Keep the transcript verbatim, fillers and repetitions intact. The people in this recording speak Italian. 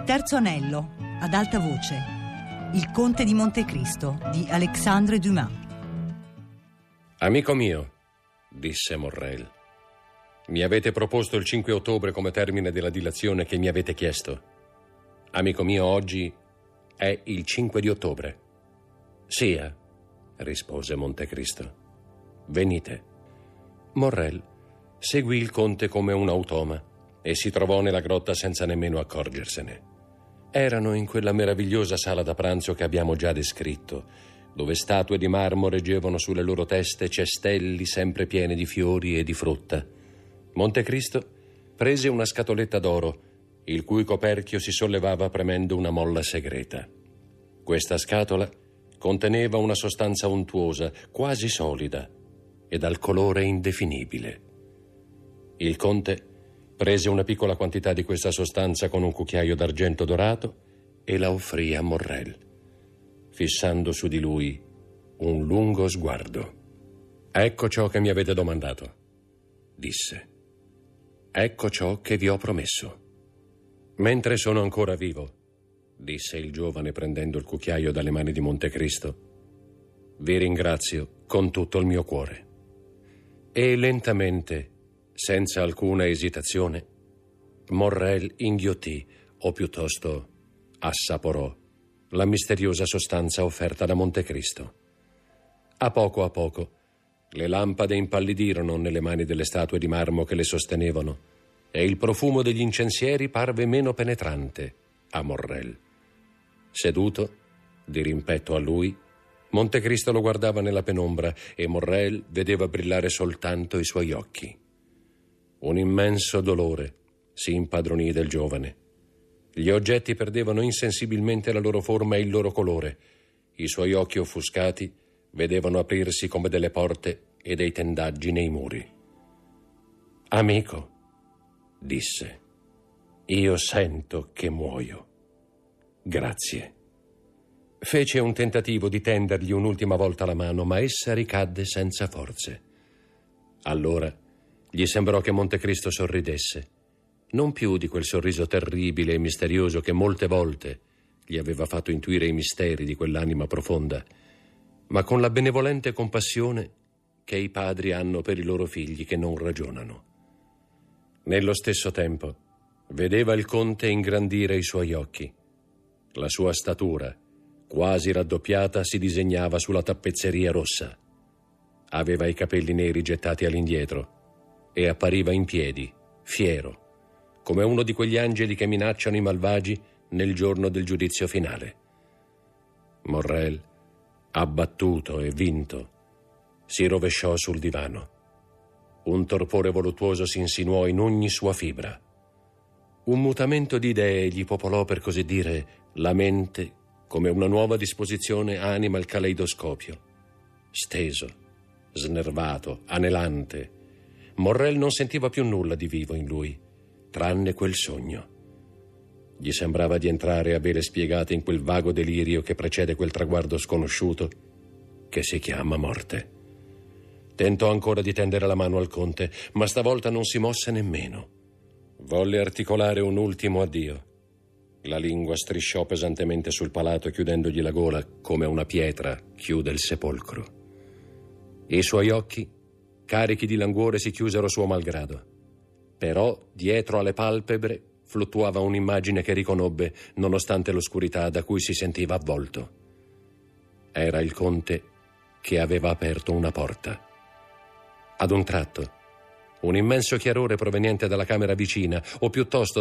terzo anello, ad alta voce. Il conte di Montecristo di Alexandre Dumas. Amico mio, disse Morrel, mi avete proposto il cinque ottobre come termine della dilazione che mi avete chiesto. Amico mio, oggi è il cinque di ottobre. Sia, rispose Montecristo. Venite. Morrel seguì il conte come un automa e si trovò nella grotta senza nemmeno accorgersene. Erano in quella meravigliosa sala da pranzo che abbiamo già descritto, dove statue di marmo reggevano sulle loro teste cestelli sempre pieni di fiori e di frutta. Montecristo prese una scatoletta d'oro, il cui coperchio si sollevava premendo una molla segreta. Questa scatola conteneva una sostanza untuosa, quasi solida, e dal colore indefinibile. Il conte prese una piccola quantità di questa sostanza con un cucchiaio d'argento dorato e la offrì a Morrel, fissando su di lui un lungo sguardo. Ecco ciò che mi avete domandato, disse. Ecco ciò che vi ho promesso. Mentre sono ancora vivo, disse il giovane prendendo il cucchiaio dalle mani di Montecristo, vi ringrazio con tutto il mio cuore. E lentamente, senza alcuna esitazione, Morrel inghiottì, o piuttosto assaporò, la misteriosa sostanza offerta da Montecristo. A poco a poco, le lampade impallidirono nelle mani delle statue di marmo che le sostenevano e il profumo degli incensieri parve meno penetrante a Morrel. Seduto, di rimpetto a lui, Montecristo lo guardava nella penombra e Morrel vedeva brillare soltanto i suoi occhi. Un immenso dolore si impadronì del giovane. Gli oggetti perdevano insensibilmente la loro forma e il loro colore. I suoi occhi offuscati vedevano aprirsi come delle porte e dei tendaggi nei muri. Amico, disse, io sento che muoio. Grazie. Fece un tentativo di tendergli un'ultima volta la mano, ma essa ricadde senza forze. Allora gli sembrò che Montecristo sorridesse, non più di quel sorriso terribile e misterioso che molte volte gli aveva fatto intuire i misteri di quell'anima profonda, ma con la benevolente compassione che i padri hanno per i loro figli che non ragionano. Nello stesso tempo vedeva il conte ingrandire i suoi occhi. La sua statura, quasi raddoppiata, si disegnava sulla tappezzeria rossa. Aveva i capelli neri gettati all'indietro e appariva in piedi, fiero, come uno di quegli angeli che minacciano i malvagi nel giorno del giudizio finale. Morrel, abbattuto e vinto, si rovesciò sul divano. Un torpore voluttuoso si insinuò in ogni sua fibra. Un mutamento di idee gli popolò, per così dire, la mente, come una nuova disposizione anima il caleidoscopio. Steso, snervato, anelante, Morrel non sentiva più nulla di vivo in lui, tranne quel sogno. Gli sembrava di entrare a vele spiegate in quel vago delirio che precede quel traguardo sconosciuto che si chiama morte. Tentò ancora di tendere la mano al conte, ma stavolta non si mosse nemmeno. Volle articolare un ultimo addio. La lingua strisciò pesantemente sul palato, chiudendogli la gola come una pietra chiude il sepolcro. I suoi occhi, carichi di languore, si chiusero suo malgrado. Però, dietro alle palpebre, fluttuava un'immagine che riconobbe, nonostante l'oscurità da cui si sentiva avvolto. Era il conte che aveva aperto una porta. Ad un tratto, un immenso chiarore proveniente dalla camera vicina, o piuttosto